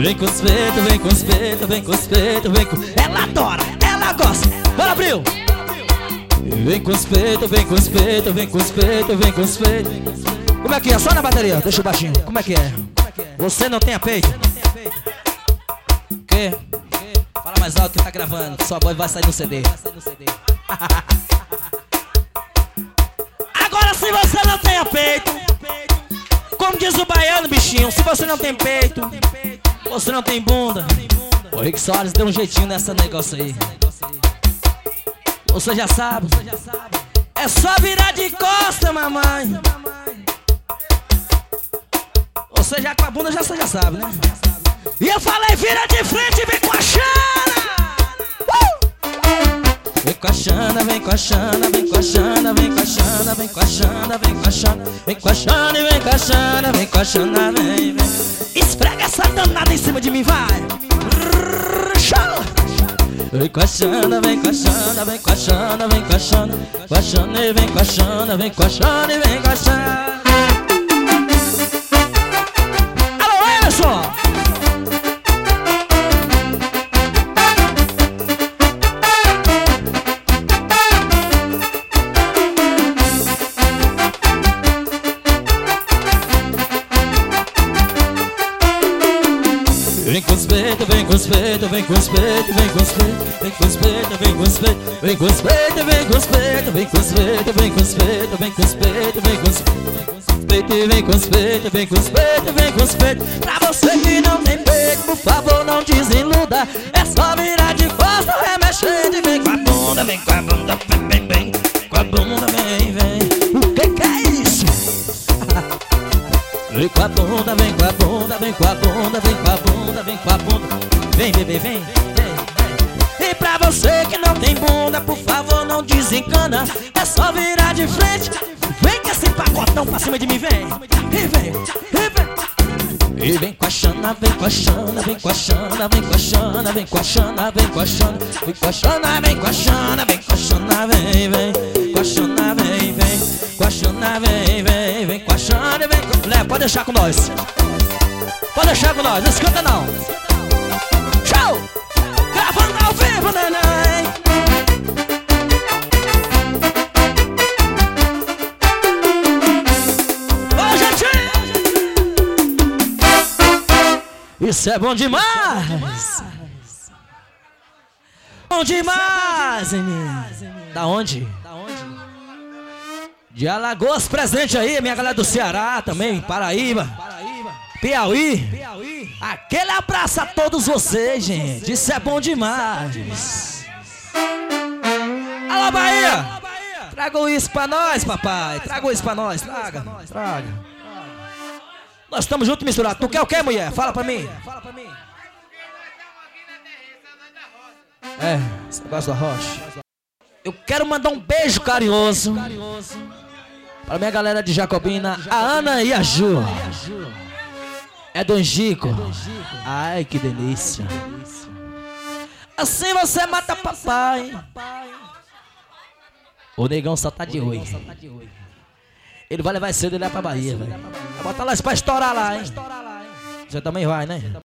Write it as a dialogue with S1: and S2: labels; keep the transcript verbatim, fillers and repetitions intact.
S1: Vem com os peitos, vem com os peitos, vem com os peitos, vem com... Ela adora, ela gosta. Bora, Abril! Vem com os peitos, vem com os peitos, vem com os peitos, vem com os peitos. Como é que é? Só na bateria, deixa o baixinho. Como é que é? Você não tem a peito? O quê? Fala mais alto que tá gravando, sua voz vai sair no C D. Agora se você não tem a peito, como diz o baiano, bichinho, se você não tem peito, você não tem bunda. O Rick Soares deu um jeitinho nessa negócio aí. Você já sabe, é só virar de costa, mamãe. Você já com a bunda, já, você já sabe, né? E eu falei, vira de frente e vem com a Xana! Uh! Vem com a Xana, vem com a Xana, vem com a Xana, vem com a Xana, vem com a Xana, vem com a Xana, vem com a Xana e vem com a Xana, vem com a Xana, vem, vem. Esfrega essa danada em cima de mim, vai! Vem com a Xana, vem com a Xana, vem com a Xana, vem com a Xana, com a Xana e vem com a Xana, vem com a Xana e vem com a Xana. Alô, Emerson! Vem com os peitos, vem com os peitos, vem com os peitos, vem com os peitos, vem com os peitos, vem com os peitos, vem com os peitos, vem com os peitos, vem com os peitos, vem com os peitos, vem com os peitos, vem com os peitos, vem com os peitos, vem com os peitos, vem com os peitos. Pra você que não tem peito, por favor não desiluda. É só virar de costa, remexendo e vem com a bunda, vem com a bunda, vem, vem, vem, com a bunda, vem, vem. O que que é isso? Vem com a bunda, vem com a bunda, vem com a bunda, vem com a bunda, vem com a bunda. Vem, bebê, vem, vem, vem. E pra você que não tem bunda, por favor não desencana. É só virar de frente, vem com esse pacotão pra cima de mim, vem. E vem, e vem. E vem com a Xana, vem com a Xana, vem com a Xana, vem com a Xana, vem com a Xana, vem com a Xana, vem com a Xana, vem com a Xana, vem com a Xana, vem, vem. Com a Xana, vem, vem. Com a Xana, vem, vem, vem com a Xana, vem com... Lé, pode deixar com nós. Pode deixar com nós, não escuta não. Show! Gravando ao vivo, neném. Ô, gente! Isso é bom demais! Bom demais, menino! Da onde? De Alagoas presente aí, minha galera do Ceará também, Paraíba, Piauí. Aquele abraço a todos vocês, gente. Isso é bom demais. Alô, Bahia! Traga isso pra nós, papai. Traga isso pra nós. Traga, traga. Nós estamos juntos misturados. Tu quer o quê, mulher? Fala pra mim. É, você gosta da rocha? Eu quero mandar um beijo carinhoso para minha galera de Jacobina, a Ana e a Ju. É do Angico. Ai, que delícia. Assim você mata papai. O negão só tá de oi. Ele vai levar cedo e levar pra Bahia, velho. Vai botar nós pra estourar lá, hein? Você também vai, né?